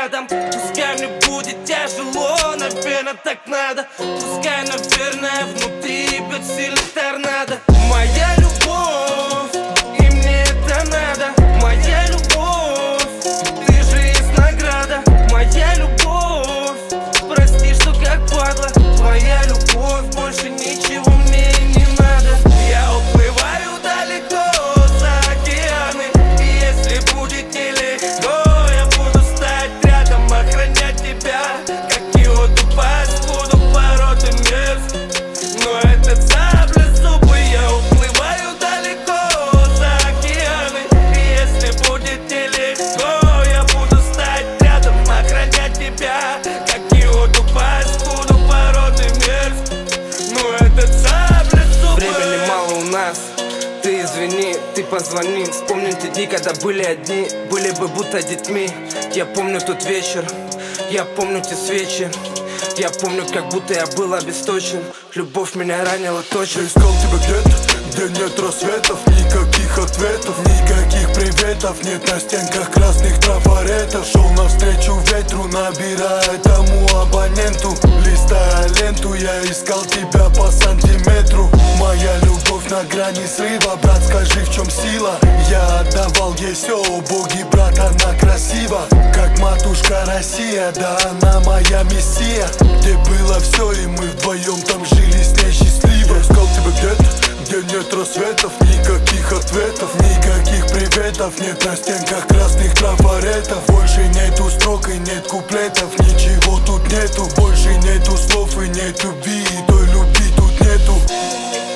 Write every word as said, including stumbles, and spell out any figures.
рядом. Пускай мне будет тяжело, наверное, так надо. Пускай, наверное, внутри бьет сильный торнадо. Моя любовь, и мне это надо. Моя любовь, ты же есть награда. Моя любовь, прости, что как падла. Твоя любовь, больше ничего мне и не надо. Я уплываю далеко за океаны, и если будет нелегко, я буду стать рядом, охранять тебя, как и воду пасть, буду породы мерз. Но это цапля зубы, я уплываю далеко за океаны, и если будет нелегко, я буду стать рядом, охранять тебя, как и воду пасть, буду породы мерз. Но это цапля зубы. Времени мало у нас, ты извини, ты позвони. Вспомним те дни, когда были одни, были бы будто детьми. Я помню тот вечер, я помню те свечи. Я помню, как будто я был обесточен. Любовь меня ранила точно. Я искал тебя где-то, где нет рассветов, никаких ответов, никаких приветов. Нет на стенках красных трафаретов. Шел навстречу ветру, набирая тому абоненту. Листая ленту, я искал тебя по сантиметру. Моя любовь на грани срыва, брат, скажи, в чем сила? Я отдавал ей все, о боги, брат, она красива, как матушка Россия, да она моя мессия. Где было все, и мы вдвоем там жили с ней счастливо. Я искал тебя где-то, где нет рассветов, никаких ответов, никаких приветов. Нет на стенках красных трафаретов. Больше нету строк и нет куплетов, ничего тут нету. Больше нету слов и нет любви, и той любви тут нету.